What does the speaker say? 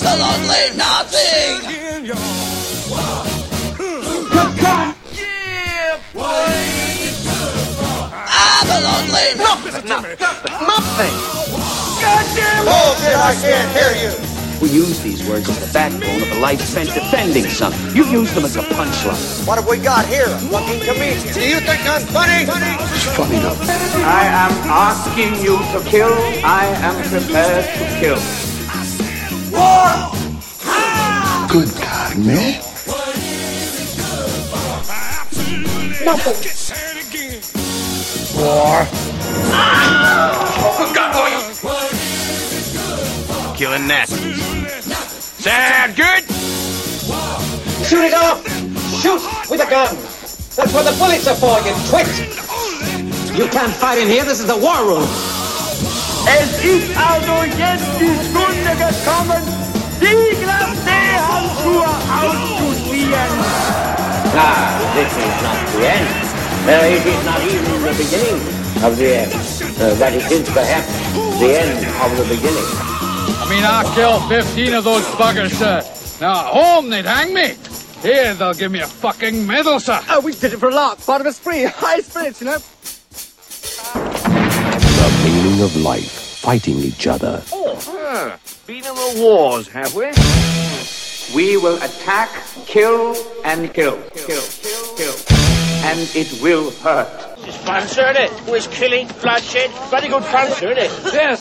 Absolutely nothing! Absolutely Nothing! Goddamn bullshit! I can't hear you! We use these words as the backbone of a life spent defending something. You use them as a punchline. What have we got here? A fucking comedian. Do you think I'm funny? It's funny enough. I am asking you to kill. I am prepared to kill. War! Good God, man. Nothing. War. Good God, boy! Killing Nazis. Sound good? Shoot it off! Shoot with a gun! That's what the bullets are for, you twit! You can't fight in here, this is the war room! Es ist also jetzt die Stunde gekommen, die Glacé-Handschuhe auszuziehen. This is not the end. It is not even the beginning of the end. But it is perhaps the end of the beginning. I mean, I killed 15 of those buggers, sir. Now, at home, they'd hang me. Here, they'll give me a fucking medal, sir. Oh, we did it for a lark. Part of us free. High spirits, you know. The meaning of life. Fighting each other. Been in the wars, have we? We will attack, kill, and kill. Kill. And it will hurt. It's fun, isn't it? Always killing, bloodshed. Bloody good fun, isn't it? Yes,